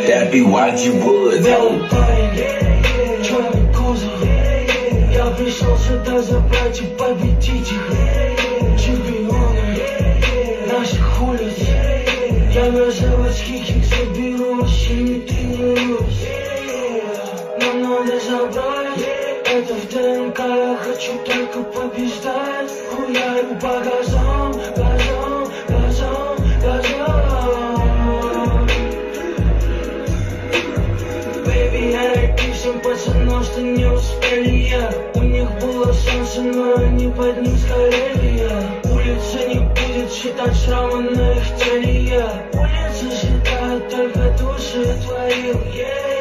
that be what you would. Белый парень, черный кузов. Я пришел сюда забрать и победить их. Чемпионы наших улиц. Я на заводских их заберу, вообще не тренируюсь. Нам надо забрать это в ДНК. Я хочу только побеждать. Хуярю по газам, газам, газам, газам. Baby, я рэпи всем пацанам, что не успели я. У них было солнце, но они под ним сгорели я. Улица не будет считать шрамы на их теле я. Улица считает только души твоих, yeah.